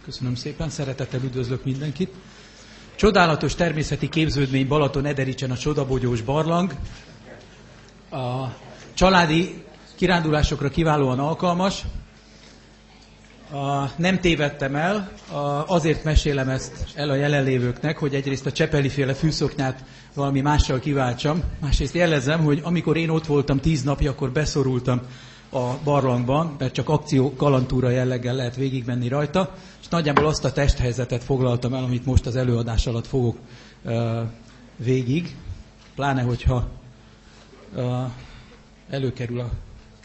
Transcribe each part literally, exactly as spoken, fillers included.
Köszönöm szépen, szeretettel üdvözlök mindenkit. Csodálatos természeti képződmény Balaton-Edericsen a Csodabogyós barlang. A családi kirándulásokra kiválóan alkalmas. A, nem tévedtem el, a, azért mesélem ezt el a jelenlévőknek, hogy egyrészt a Csepeli-féle fűszoknyát valami mással kiváltsam, másrészt jelezzem, hogy amikor én ott voltam tíz napja, akkor beszorultam a barlangban, mert csak akció kalantúra jelleggel lehet végigmenni rajta, és nagyjából azt a testhelyzetet foglaltam el, amit most az előadás alatt fogok uh, végig, pláne hogyha uh, előkerül a...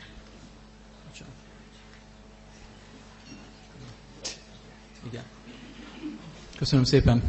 Igen. Köszönöm szépen.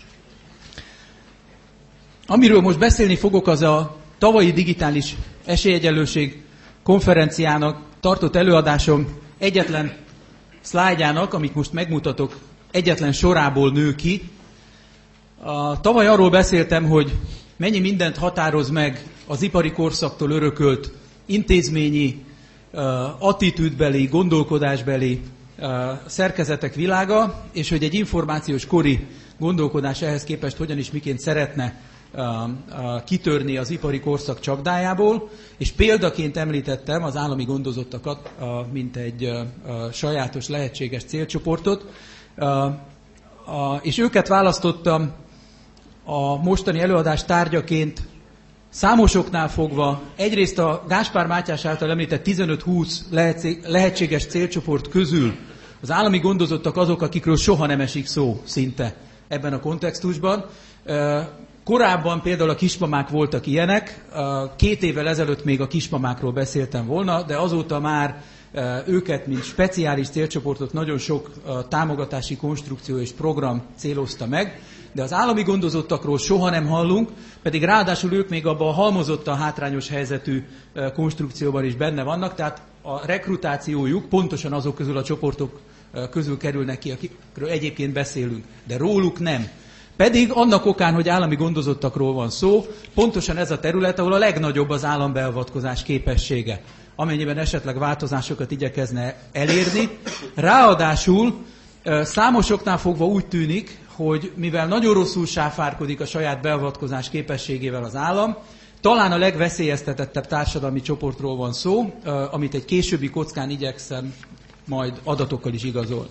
Amiről most beszélni fogok, az a tavalyi digitális esélyegyenlőség konferenciának tartott előadásom egyetlen szlájdjának, amit most megmutatok, egyetlen sorából nő ki. A, tavaly arról beszéltem, hogy mennyi mindent határoz meg az ipari korszaktól örökölt intézményi, uh, attitűdbeli, gondolkodásbeli uh, szerkezetek világa, és hogy egy információs kori gondolkodás ehhez képest hogyan is miként szeretne uh, uh, kitörni az ipari korszak csapdájából, és példaként említettem az állami gondozottakat, uh, mint egy uh, uh, sajátos lehetséges célcsoportot, uh, uh, és őket választottam a mostani előadás tárgyaként számosoknál fogva. Egyrészt a Gáspár Mátyás által említett tizenöt-húsz lehetséges célcsoport közül az állami gondozottak azok, akikről soha nem esik szó szinte ebben a kontextusban. Korábban például a kismamák voltak ilyenek, két évvel ezelőtt még a kismamákról beszéltem volna, de azóta már őket, mint speciális célcsoportot nagyon sok támogatási konstrukció és program célozta meg, de az állami gondozottakról soha nem hallunk, pedig ráadásul ők még abban a halmozottan hátrányos helyzetű konstrukcióban is benne vannak, tehát a rekrutációjuk pontosan azok közül a csoportok közül kerülnek ki, akikről egyébként beszélünk, de róluk nem. Pedig annak okán, hogy állami gondozottakról van szó, pontosan ez a terület, ahol a legnagyobb az állambeavatkozás képessége, amennyiben esetleg változásokat igyekezne elérni. Ráadásul számosoknál fogva úgy tűnik, hogy mivel nagyon rosszul sáfárkodik a saját beavatkozás képességével az állam, talán a legveszélyeztetettebb társadalmi csoportról van szó, amit egy későbbi kockán igyekszem majd adatokkal is igazolni.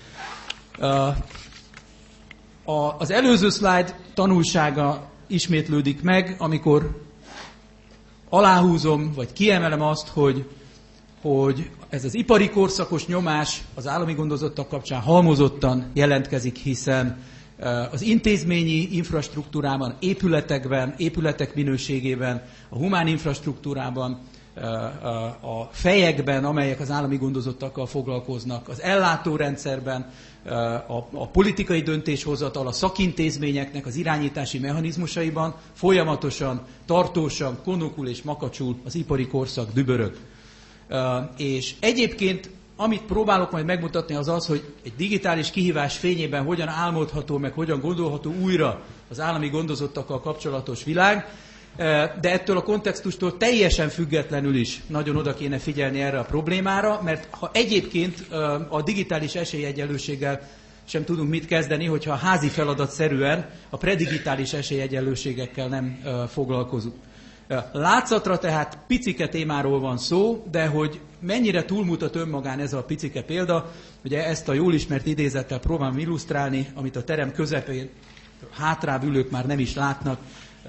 Az előző szlájd tanulsága ismétlődik meg, amikor aláhúzom, vagy kiemelem azt, hogy, hogy ez az ipari korszakos nyomás az állami gondozottak kapcsán halmozottan jelentkezik, hiszen az intézményi infrastruktúrában, épületekben, épületek minőségében, a humán infrastruktúrában, a fejekben, amelyek az állami gondozottakkal foglalkoznak, az ellátórendszerben, a politikai döntéshozatal, a szakintézményeknek az irányítási mechanizmusaiban folyamatosan, tartósan, konokul és makacsul az ipari korszak dübörög. És egyébként amit próbálok majd megmutatni, az az, hogy egy digitális kihívás fényében hogyan álmodható, meg hogyan gondolható újra az állami gondozottakkal kapcsolatos világ, de ettől a kontextustól teljesen függetlenül is nagyon oda kéne figyelni erre a problémára, mert ha egyébként a digitális esélyegyenlőséggel sem tudunk mit kezdeni, hogyha házi feladatszerűen a predigitális esélyegyenlőségekkel nem foglalkozunk. Látszatra tehát picike témáról van szó, de hogy mennyire túlmutat önmagán ez a picike példa, ugye ezt a jól ismert idézettel próbálom illusztrálni, amit a terem közepén hátrább ülők már nem is látnak,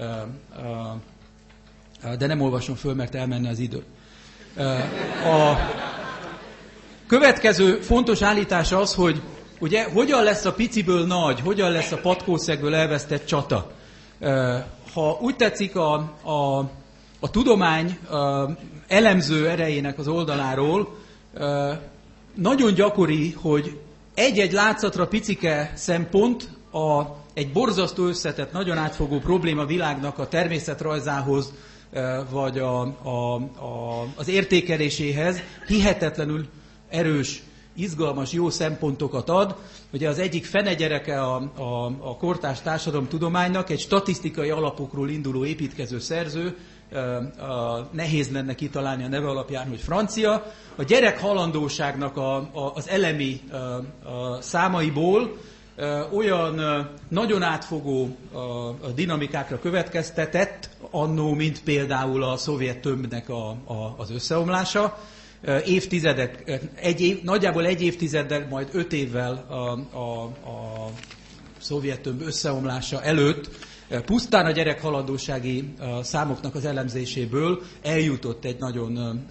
de nem olvasom föl, mert elmenne az idő. A következő fontos állítás az, hogy ugye hogyan lesz a piciből nagy, hogyan lesz a patkószegből elvesztett csata. Ha úgy tetszik, a, a, a tudomány a elemző erejének az oldaláról nagyon gyakori, hogy egy-egy látszatra picike szempont a, egy borzasztó összetett, nagyon átfogó probléma világnak a természetrajzához, vagy a, a, a, az értékeléséhez hihetetlenül erős, izgalmas, jó szempontokat ad. Ugye az egyik fenegyereke a, a, a kortárs társadalomtudománynak egy statisztikai alapokról induló építkező szerző, nehéz lenne kitalálni a neve alapján, hogy francia. A gyerek halandóságnak a, a, az elemi a, a számaiból olyan nagyon átfogó a dinamikákra következtetett annó, mint például a szovjet tömbnek a, a, az összeomlása. Évtizedek, egy év, nagyjából egy évtizeddel, majd öt évvel a, a, a szovjet tömb összeomlása előtt pusztán a gyerekhalandósági számoknak az elemzéséből eljutott egy nagyon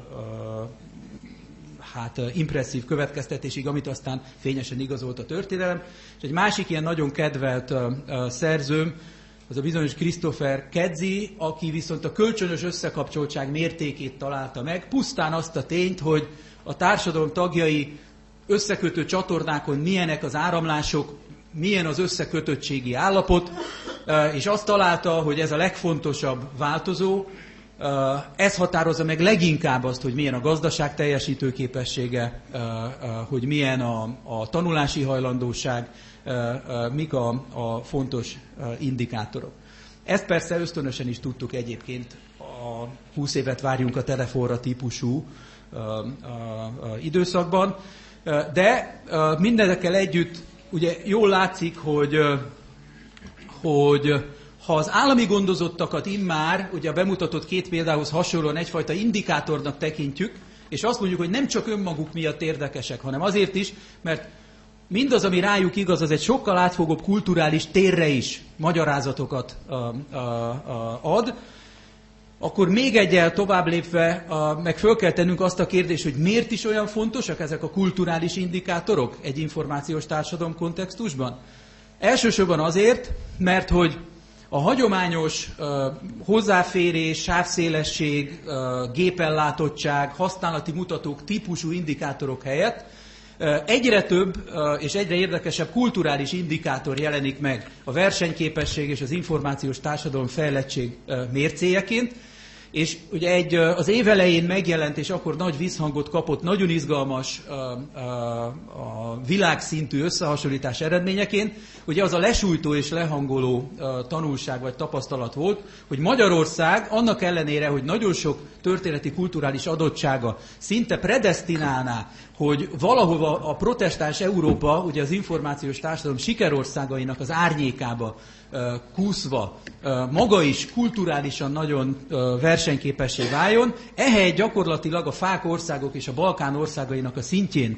hát impresszív következtetésig, amit aztán fényesen igazolt a történelem. És egy másik ilyen nagyon kedvelt uh, uh, szerzőm, az a bizonyos Christopher Kedzi, aki viszont a kölcsönös összekapcsoltság mértékét találta meg, pusztán azt a tényt, hogy a társadalom tagjai összekötő csatornákon milyenek az áramlások, milyen az összekötöttségi állapot, uh, és azt találta, hogy ez a legfontosabb változó. Ez határozza meg leginkább azt, hogy milyen a gazdaság teljesítőképessége, hogy milyen a, a tanulási hajlandóság, mik a, a fontos indikátorok. Ezt persze ösztönösen is tudtuk egyébként a húsz évet várjunk a telefonra típusú időszakban, de mindezekkel együtt ugye jól látszik, hogy, hogy ha az állami gondozottakat immár, ugye a bemutatott két példához hasonlóan egyfajta indikátornak tekintjük, és azt mondjuk, hogy nem csak önmaguk miatt érdekesek, hanem azért is, mert mindaz, ami rájuk igaz, az egy sokkal átfogóbb kulturális térre is magyarázatokat a, a, a, ad, akkor még egyel tovább lépve a, meg föl kell tennünk azt a kérdést, hogy miért is olyan fontosak ezek a kulturális indikátorok egy információs társadalom kontextusban? Elsősorban azért, mert hogy a hagyományos uh, hozzáférés, sávszélesség, uh, gépellátottság, használati mutatók típusú indikátorok helyett uh, egyre több uh, és egyre érdekesebb kulturális indikátor jelenik meg a versenyképesség és az információs társadalom fejlettség uh, mércéjeként. És ugye egy az év elején megjelent, és akkor nagy visszhangot kapott, nagyon izgalmas a, a, a világszintű összehasonlítás eredményeként, ugye az a lesújtó és lehangoló tanulság vagy tapasztalat volt, hogy Magyarország annak ellenére, hogy nagyon sok történeti kulturális adottsága szinte predesztinálná, hogy valahova a protestáns Európa, ugye az információs társadalom sikerországainak az árnyékába kúszva maga is kulturálisan nagyon versenyképessé váljon, ehelyett gyakorlatilag a fák országok és a Balkán országainak a szintjén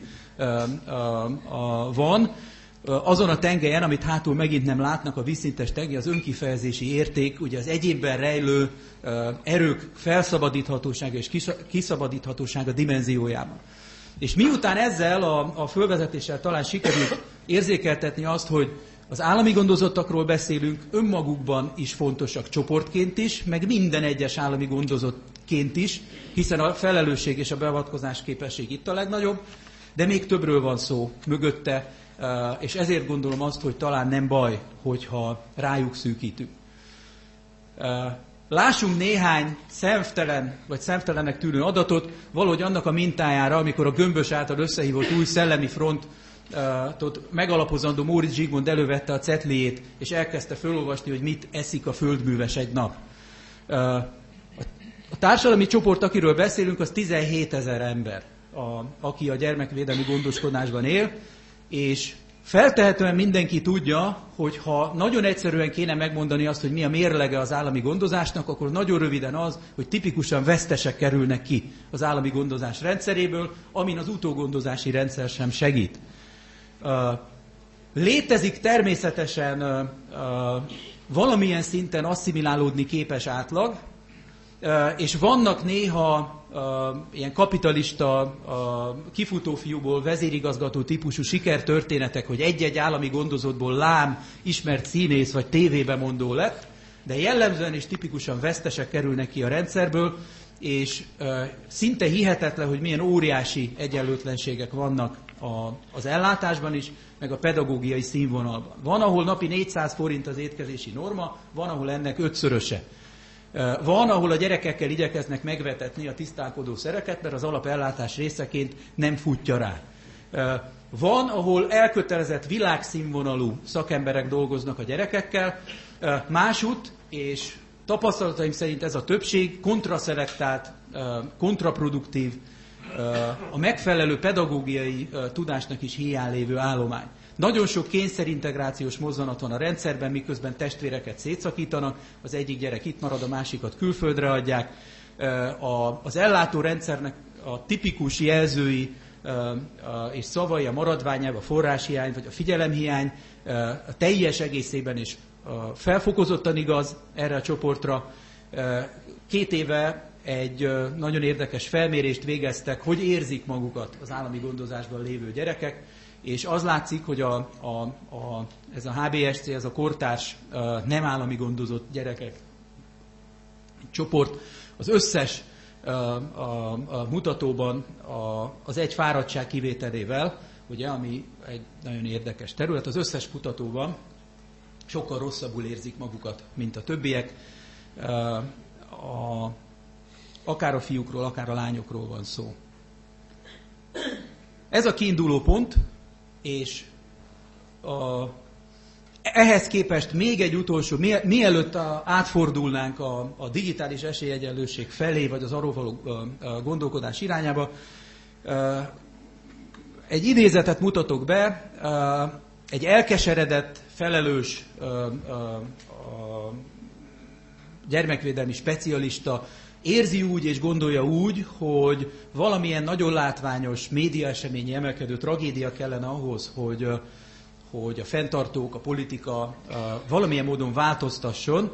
van, azon a tengelyen, amit hátul megint nem látnak, a vízszintes tengely, az önkifejezési érték, ugye az egyénben rejlő erők felszabadíthatósága és kiszabadíthatósága dimenziójában. És miután ezzel a, a fölvezetéssel talán sikerült érzékeltetni azt, hogy az állami gondozottakról beszélünk, önmagukban is fontosak csoportként is, meg minden egyes állami gondozottként is, hiszen a felelősség és a beavatkozás képesség itt a legnagyobb, de még többről van szó mögötte, és ezért gondolom azt, hogy talán nem baj, hogyha rájuk szűkítünk. Lássunk néhány szemtelen, vagy szemtelennek tűnő adatot, valahogy annak a mintájára, amikor a Gömbös által összehívott új szellemi front megalapozandó Móricz Zsigmond elővette a cetliét, és elkezdte felolvasni, hogy mit eszik a földműves egy nap. A társadalmi csoport, akiről beszélünk, az tizenhétezer ember, a, aki a gyermekvédelmi gondoskodásban él, és feltehetően mindenki tudja, hogy ha nagyon egyszerűen kéne megmondani azt, hogy mi a mérlege az állami gondozásnak, akkor nagyon röviden az, hogy tipikusan vesztesek kerülnek ki az állami gondozás rendszeréből, amin az utógondozási rendszer sem segít. Létezik természetesen valamilyen szinten asszimilálódni képes átlag, és vannak néha ilyen kapitalista, kifutófiúból vezérigazgató típusú sikertörténetek, hogy egy-egy állami gondozottból lám, ismert színész vagy tévébemondó lett, de jellemzően és tipikusan vesztesek kerülnek ki a rendszerből, és szinte hihetetlen, hogy milyen óriási egyenlőtlenségek vannak a, az ellátásban is, meg a pedagógiai színvonalban. Van, ahol napi négyszáz forint az étkezési norma, van, ahol ennek ötszöröse. Van, ahol a gyerekekkel igyekeznek megvetetni a tisztálkodó szereket, mert az alapellátás részeként nem futja rá. Van, ahol elkötelezett világszínvonalú szakemberek dolgoznak a gyerekekkel, másút, és Tapasztalataim szerint ez a többség kontraszelektált, kontraproduktív, a megfelelő pedagógiai tudásnak is hiány lévő állomány. Nagyon sok kényszerintegrációs mozzanat van a rendszerben, miközben testvéreket szétszakítanak, az egyik gyerek itt marad, a másikat külföldre adják. Az ellátórendszernek a tipikus jelzői és szavai, a maradványelv, a forráshiány vagy a figyelemhiány a teljes egészében is felfokozottan igaz erre a csoportra. Két éve egy nagyon érdekes felmérést végeztek, hogy érzik magukat az állami gondozásban lévő gyerekek, és az látszik, hogy a, a, a, ez a há bé es cé, ez a kortárs nem állami gondozott gyerekek csoport, az összes a, a, a mutatóban a, az egy fáradtság kivételével, ugye, ami egy nagyon érdekes terület, az összes mutatóban sokkal rosszabbul érzik magukat, mint a többiek. A, akár a fiúkról, akár a lányokról van szó. Ez a kiinduló pont, és a, ehhez képest még egy utolsó, mielőtt a, átfordulnánk a, a digitális esélyegyenlőség felé, vagy az arról való a, a gondolkodás irányába, egy idézetet mutatok be, egy elkeseredett, felelős a, a, a gyermekvédelmi specialista érzi úgy és gondolja úgy, hogy valamilyen nagyon látványos médiaeseményi emelkedő tragédia kellene ahhoz, hogy, hogy a fenntartók, a politika valamilyen módon változtasson.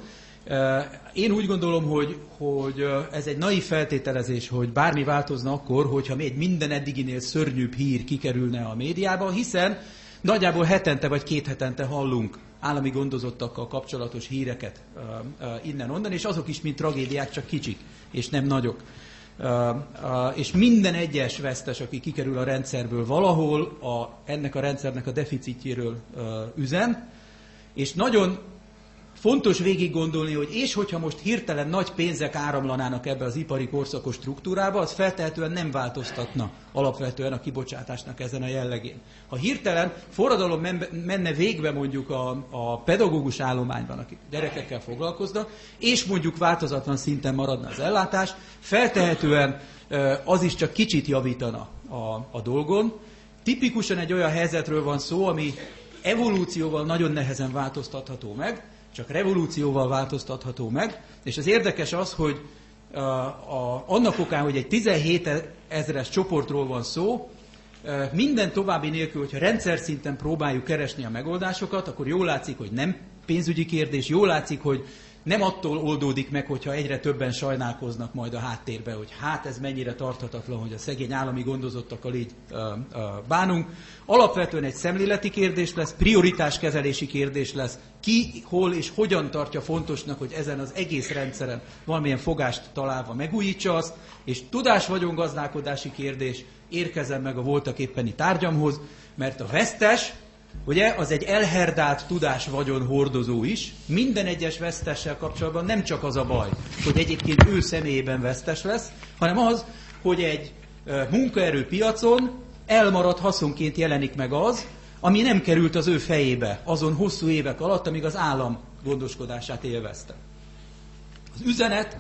Én úgy gondolom, hogy, hogy ez egy naív feltételezés, hogy bármi változna akkor, hogyha egy minden eddiginél szörnyűbb hír kikerülne a médiába, hiszen nagyjából hetente vagy két hetente hallunk állami gondozottakkal kapcsolatos híreket uh, uh, innen-onnan, és azok is, mint tragédiák, csak kicsik, és nem nagyok. Uh, uh, és minden egyes vesztes, aki kikerül a rendszerből valahol, a, ennek a rendszernek a deficitjéről uh, üzen, és nagyon fontos végig gondolni, hogy és hogyha most hirtelen nagy pénzek áramlanának ebbe az ipari korszakos struktúrába, az feltehetően nem változtatna alapvetően a kibocsátásnak ezen a jellegén. Ha hirtelen forradalom menne végbe mondjuk a, a pedagógus állományban, akik gyerekekkel foglalkoznak, és mondjuk változatlan szinten maradna az ellátás, feltehetően az is csak kicsit javítana a, a dolgon. Tipikusan egy olyan helyzetről van szó, ami evolúcióval nagyon nehezen változtatható meg, csak revolúcióval változtatható meg, és az érdekes az, hogy a, a, annak okán, hogy egy tizenhét ezres csoportról van szó, minden további nélkül, hogyha rendszer szinten próbáljuk keresni a megoldásokat, akkor jól látszik, hogy nem pénzügyi kérdés, jól látszik, hogy nem attól oldódik meg, hogyha egyre többen sajnálkoznak majd a háttérbe, hogy hát ez mennyire tarthatatlan, hogy a szegény állami gondozottakkal így uh, uh, bánunk. Alapvetően egy szemléleti kérdés lesz, prioritáskezelési kérdés lesz, ki, hol és hogyan tartja fontosnak, hogy ezen az egész rendszeren valamilyen fogást találva megújítsa azt, és tudás-vagyongazdálkodási kérdés, érkezem meg a voltak éppeni tárgyamhoz, mert a vesztes, ugye, az egy elherdált tudás-vagyon hordozó is. Minden egyes vesztessel kapcsolatban nem csak az a baj, hogy egyébként ő személyében vesztes lesz, hanem az, hogy egy munkaerőpiacon elmaradt haszonként jelenik meg az, ami nem került az ő fejébe azon hosszú évek alatt, amíg az állam gondoskodását élvezte. Az üzenet,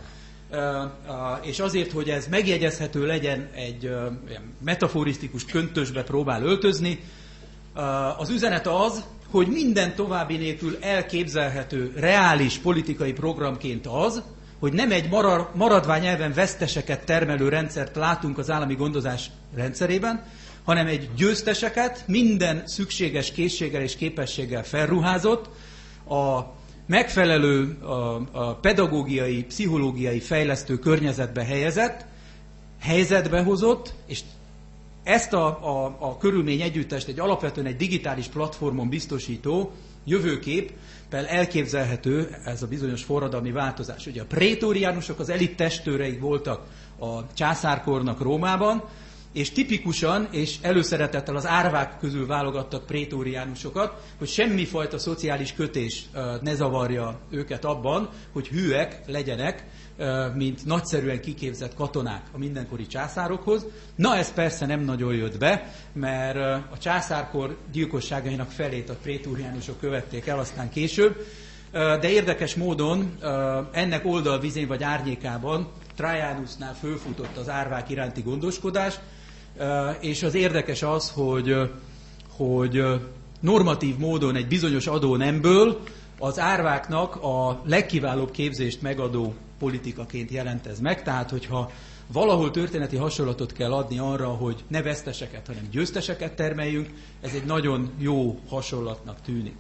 és azért, hogy ez megjegyezhető legyen, egy metaforisztikus köntösbe próbál öltözni, az üzenet az, hogy minden további nélkül elképzelhető reális politikai programként az, hogy nem egy maradványelven veszteseket termelő rendszert látunk az állami gondozás rendszerében, hanem egy győzteseket minden szükséges készséggel és képességgel felruházott, a megfelelő a, a pedagógiai, pszichológiai fejlesztő környezetbe helyezett, helyzetbe hozott, és ezt a, a, a körülmény együttest egy alapvetően egy digitális platformon biztosító jövőképpel elképzelhető ez a bizonyos forradalmi változás. Ugye a prétóriánusok az elit testőreik voltak a császárkornak Rómában, és tipikusan és előszeretettel az árvák közül válogattak prétóriánusokat, hogy semmifajta szociális kötés ne zavarja őket abban, hogy hűek legyenek, mint nagyszerűen kiképzett katonák a mindenkori császárokhoz. Na, ez persze nem nagyon jött be, mert a császárkor gyilkosságainak felét a prétóriánusok követték el, aztán később. de érdekes módon ennek oldalvizén vagy árnyékában Trajanusnál fölfutott az árvák iránti gondoskodás, és az érdekes az, hogy, hogy normatív módon egy bizonyos adónemből az árváknak a legkiválóbb képzést megadó politikaként jelent ez meg, tehát hogyha valahol történeti hasonlatot kell adni arra, hogy ne veszteseket, hanem győzteseket termeljünk, ez egy nagyon jó hasonlatnak tűnik.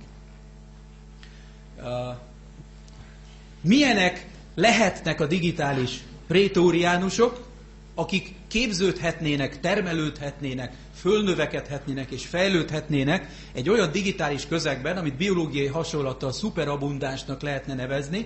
Milyenek lehetnek a digitális prétóriánusok, akik képződhetnének, termelődhetnének, fölnövekedhetnének és fejlődhetnének egy olyan digitális közegben, amit biológiai hasonlattal szuperabundánsnak lehetne nevezni,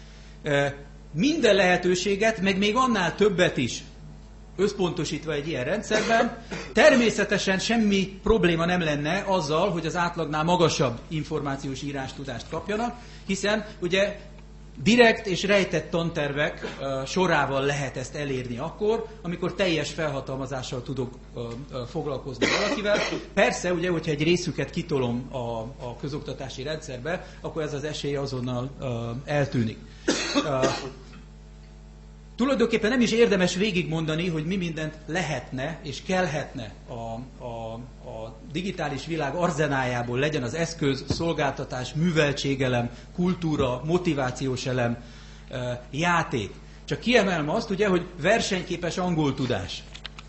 minden lehetőséget, meg még annál többet is összpontosítva egy ilyen rendszerben, természetesen semmi probléma nem lenne azzal, hogy az átlagnál magasabb információs írástudást kapjanak, hiszen ugye direkt és rejtett tantervek uh, sorával lehet ezt elérni akkor, amikor teljes felhatalmazással tudok uh, uh, foglalkozni valakivel. Persze, ugye, hogyha egy részüket kitolom a, a közoktatási rendszerbe, akkor ez az esély azonnal uh, eltűnik. Uh, Tulajdonképpen nem is érdemes végigmondani, hogy mi mindent lehetne és kellhetne a, a, a digitális világ arzenájából, legyen az eszköz, szolgáltatás, műveltségelem, kultúra, motivációs elem, játék. Csak kiemelem azt, ugye, hogy versenyképes angol tudás.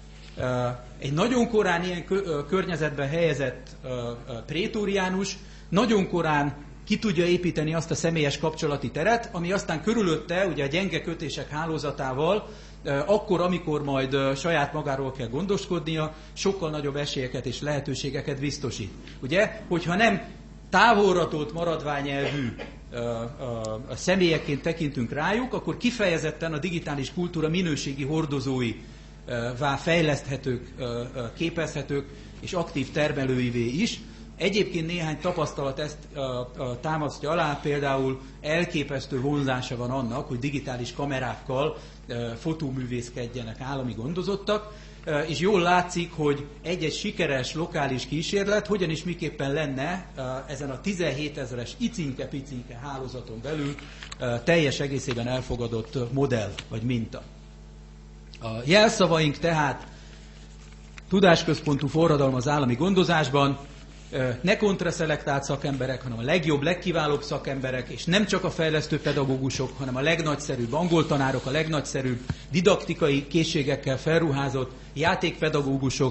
Egy nagyon korán ilyen környezetben helyezett prétóriánus nagyon korán ki tudja építeni azt a személyes kapcsolati teret, ami aztán körülötte, ugye a gyenge kötések hálózatával, akkor, amikor majd saját magáról kell gondoskodnia, sokkal nagyobb esélyeket és lehetőségeket biztosít. Ugye, hogyha nem távolra tolt maradványelvű a személyekként tekintünk rájuk, akkor kifejezetten a digitális kultúra minőségi hordozóivá fejleszthetők, képezhetők és aktív termelőivé is. Egyébként néhány tapasztalat ezt uh, uh, támasztja alá, például elképesztő vonzása van annak, hogy digitális kamerákkal uh, fotóművészkedjenek állami gondozottak, uh, és jól látszik, hogy egy-egy sikeres lokális kísérlet hogyan is miképpen lenne uh, ezen a tizenhétezeres icinke-picinke hálózaton belül uh, teljes egészében elfogadott modell vagy minta. A jelszavaink tehát tudásközpontú forradalom az állami gondozásban, ne kontraszelektált szakemberek, hanem a legjobb, legkiválóbb szakemberek, és nem csak a fejlesztő pedagógusok, hanem a legnagyszerűbb angoltanárok, a legnagyszerűbb didaktikai készségekkel felruházott játékpedagógusok,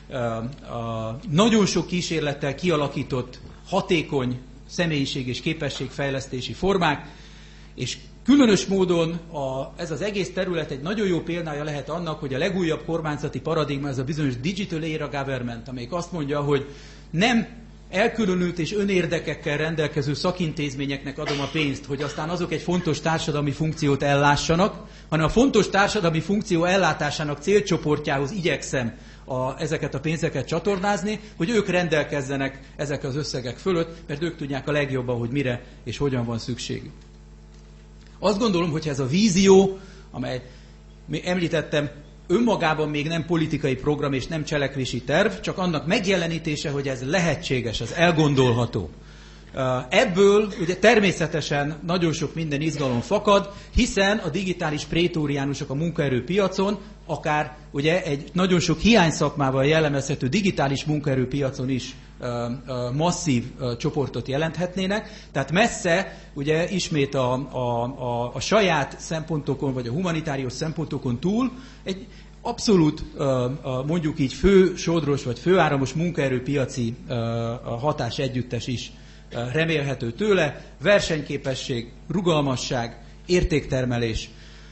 nagyon sok kísérlettel kialakított hatékony személyiség és képességfejlesztési formák, és különös módon a, ez az egész terület egy nagyon jó példája lehet annak, hogy a legújabb kormányzati paradigma, ez a bizonyos digital era government, amelyik azt mondja, hogy nem elkülönült és önérdekekkel rendelkező szakintézményeknek adom a pénzt, hogy aztán azok egy fontos társadalmi funkciót ellássanak, hanem a fontos társadalmi funkció ellátásának célcsoportjához igyekszem a, ezeket a pénzeket csatornázni, hogy ők rendelkezzenek ezek az összegek fölött, mert ők tudják a legjobban, hogy mire és hogyan van szükségük. Azt gondolom, hogy ez a vízió, amely említettem, önmagában még nem politikai program és nem cselekvési terv, csak annak megjelenítése, hogy ez lehetséges, az elgondolható. Ebből ugye természetesen nagyon sok minden izgalom fakad, hiszen a digitális prétóriánusok a munkaerőpiacon, akár ugye egy nagyon sok hiányszakmával jellemezhető digitális munkaerőpiacon is masszív csoportot jelenthetnének. Tehát messze, ugye ismét a, a, a, a saját szempontokon, vagy a humanitárius szempontokon túl egy abszolút mondjuk így fő sodros, vagy főáramos munkaerőpiaci hatás együttes is remélhető tőle, versenyképesség, rugalmasság, értéktermelés.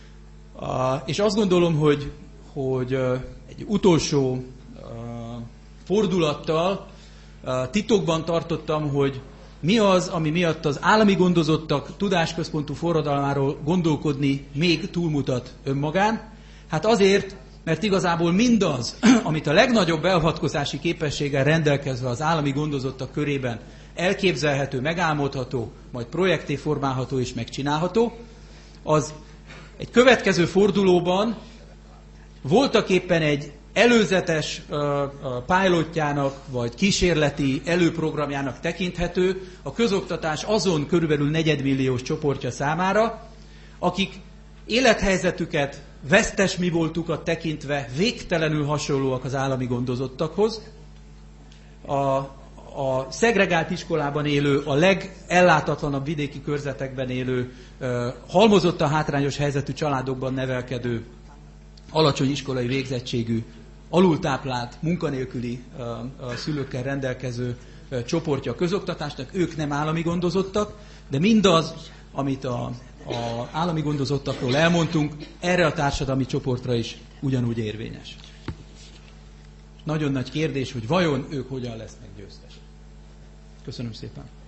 És azt gondolom, hogy, hogy egy utolsó fordulattal titokban tartottam, hogy mi az, ami miatt az állami gondozottak tudásközpontú forradalmáról gondolkodni még túlmutat önmagán. Hát azért, mert igazából mindaz, amit a legnagyobb beavatkozási képességgel rendelkezve az állami gondozottak körében elképzelhető, megálmodható, majd projekté formálható és megcsinálható, az egy következő fordulóban voltaképpen egy előzetes pilotjának, vagy kísérleti előprogramjának tekinthető a közoktatás azon körülbelül negyedmilliós csoportja számára, akik élethelyzetüket, vesztes mi voltukat tekintve végtelenül hasonlóak az állami gondozottakhoz. A, a szegregált iskolában élő, a legellátatlanabb vidéki körzetekben élő, halmozottan hátrányos helyzetű családokban nevelkedő, alacsony iskolai végzettségű, alultáplált, munkanélküli uh, uh, szülőkkel rendelkező uh, csoportja a közoktatásnak, ők nem állami gondozottak, de mindaz, amit a, a állami gondozottakról elmondtunk, erre a társadalmi csoportra is ugyanúgy érvényes. Nagyon nagy kérdés, hogy vajon ők hogyan lesznek győztesek. Köszönöm szépen!